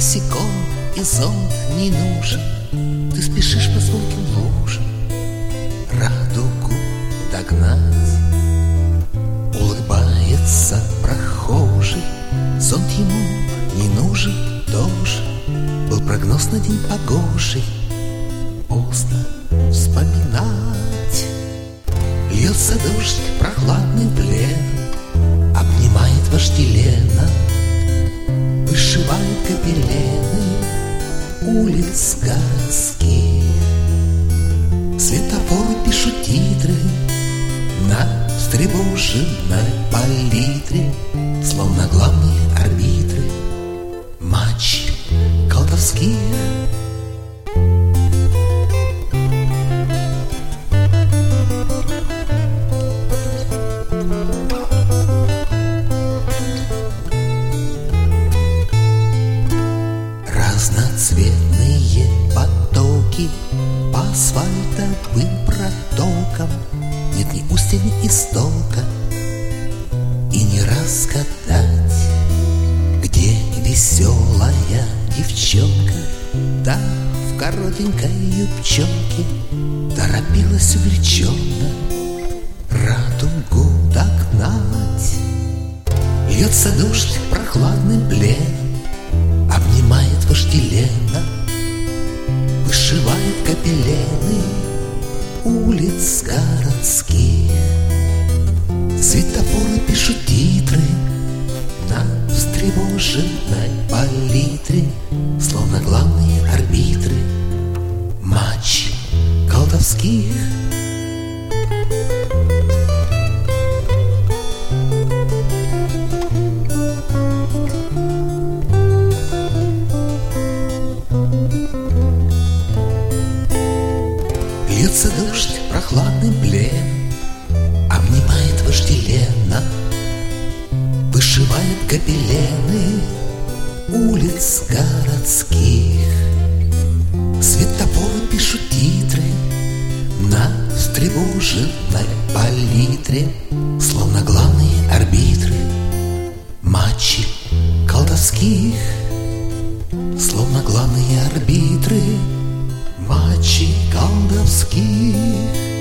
босиком, и зонт не нужен. Ты спешишь по звонким лужам радугу догнать. Улыбается прохожий, зонт ему не нужен тоже. Был прогноз на день погожий, поздно вспоминать. Льется дождь, прохладный плен обнимает вожделенно, вышивает гобелены улиц городских. Светофоры пишут титры на встревоженной палитре, словно главные арбитры матчей колдовских. Разноцветные потоки по асфальтовым протокам. Нет ни устья, ни истока, и не разгадать, где веселая девчонка. Да в коротенькой юбчонке торопилась увлеченно радугу догнать. Льется дождь, прохладный плен обнимает вожделенно, вышивает гобелены улиц городских. Светофоры пишут титры на встревоженной палитре, словно главные арбитры матчей колдовских. Льется дождь, прохладный плен обнимает вожделенно, вышивает гобелены улиц городских. Светофоры пишут титры на встревоженной палитре, словно главные арбитры матчей колдовских. Словно главные арбитры матчей колдовских.